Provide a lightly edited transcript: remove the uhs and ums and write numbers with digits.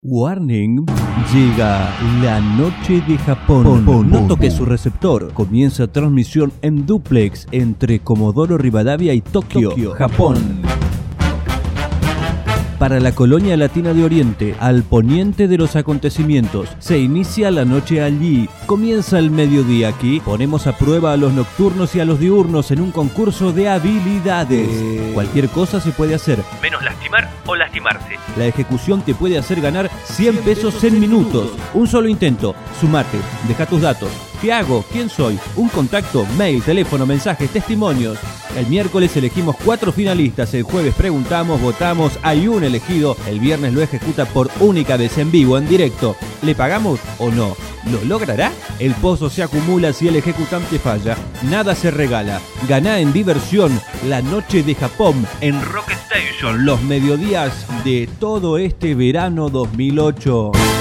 Warning, llega la noche de Japón. No toque su receptor. Comienza transmisión en duplex entre Comodoro Rivadavia y Tokio, Japón. Para la colonia latina de Oriente, al poniente de los acontecimientos, se inicia la noche allí. Comienza el mediodía aquí. Ponemos a prueba a los nocturnos y a los diurnos en un concurso de habilidades. Cualquier cosa se puede hacer, menos lastimar o lastimarse. La ejecución te puede hacer ganar 100 pesos en minutos. Un solo intento. Sumate, deja tus datos. ¿Qué hago? ¿Quién soy? Un contacto, mail, teléfono, mensajes, testimonios. El miércoles elegimos 4 finalistas. El jueves preguntamos, votamos, hay un elegido. El viernes lo ejecuta por única vez en vivo, en directo. ¿Le pagamos o no? ¿Lo logrará? El pozo se acumula si el ejecutante falla. Nada se regala. Ganá en diversión la noche de Japón en Rock Station. Los mediodías de todo este verano 2008.